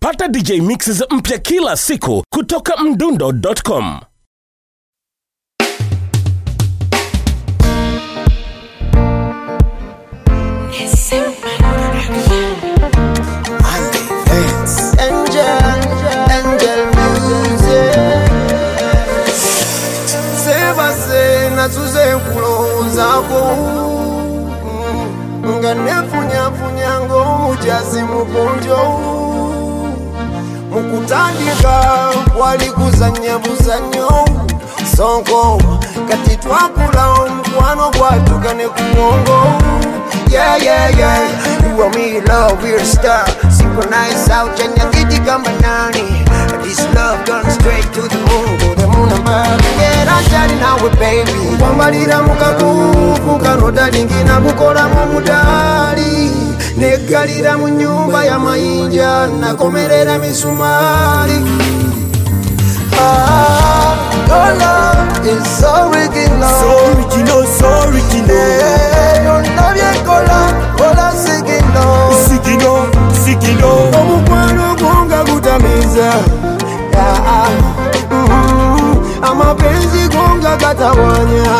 Pata DJ mixes mpya kila siku kutoka mdundo.com. Angel music. Sebase na tuze kulozako. Nganefunya funyango mujazi muponjo. Mukutandika walikuzanya buzanyo. Sonko kati twakula mkwano gwatukane kuongo. Yeah, you and me love, we're a star. Synchronize out, Janyangiti Gambanani. This love gone straight to the moon. Go the moon and back. Yeah, I'm shining now with baby. Wambalira mukaku, kanoda lingina bukola mumudali. Negalira mu nyumba ya mayinja, nakomerera misumari. Your love is so original. So original, so original. Your love ya kola sigino. Sigino. Omukwano gonga gutamiza. Amapenzi gonga katawanya.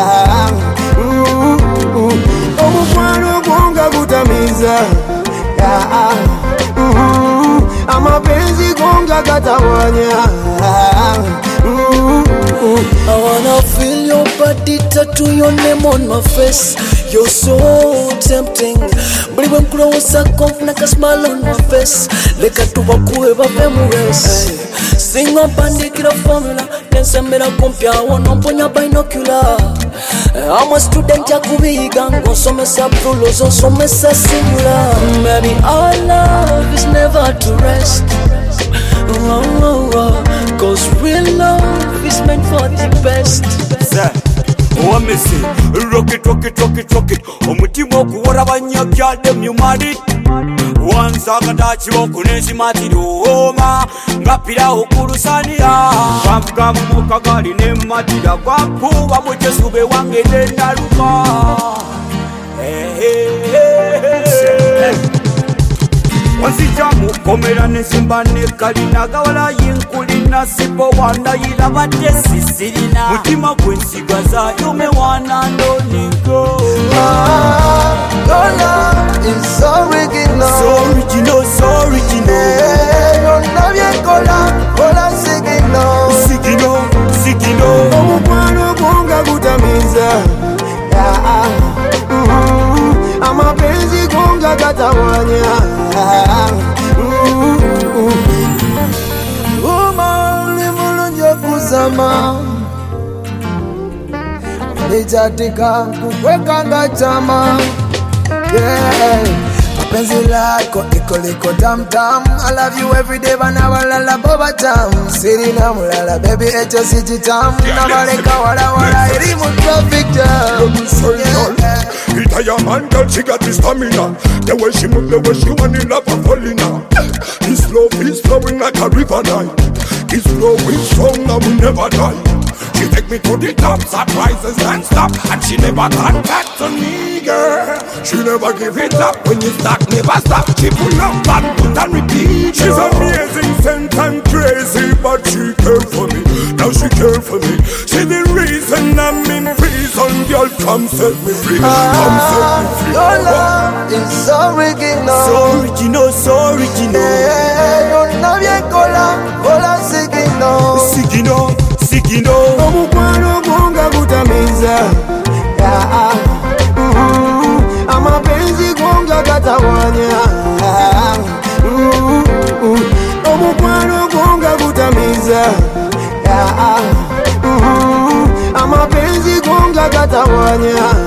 Omukwano gonga gutamiza. Amapenzi gonga katawanya. I wanna feel your body, tattoo your name on my face. You're so tempting. But when close I come, like a smile on my face. Like a tubaku eva femures. Sing up and get a formula. Then send me a compia one on your binocular. I'm a student, Jacobi Gango, so me saprulos, so me singular. Maybe our love is never to rest. Cause real love is meant for the best. Wamese, rock it. Omutimo kuwara banyakya dem you married. Wanza kadachi wokunezi matiro oma. Ngapira okulusania. Bavuga mukagali ne matira kwakuba mutesube wange nenaluka. Wanzijamu komera nesimba nekalina gawala yinkulina sipo wanda yilaba tesisirina mutima gwensigaza yume wana ndonigo. Your love is so original. So original. Your love ya kola sigino. Omukwano gonga gutamiza. Amapenzi gonga katawanya. Umali mulunjo kuzama. Nijatika kukweka ngachama. Yeah. Mapenzi lako iko tam. I love you every day bana walala boba tam. Siri na mulala baby echo sijitam. Na baleka wala iri mu traffic jam. Itaya man girl, she got the stamina. The way she move, the way she want in love and falling now. This love is flowing like a river Nile. It's flowing strong and will never die. She take me to the top, surprises and stop. And she never turn back to me, girl. She never give it up. When you start, never stop. She pull up and put and repeat. She's amazing, sent and crazy, but she care for me. Now she care for me. She the reason I'm in prison. Girl, come set me free. Come set me free. Your love is so original. So original. Yeah, your love ya kola sigino. Omukwano gonga gutamiza. Amapenzi gonga katawanya. Omukwano gonga gutamiza. Amapenzi gonga katawanya.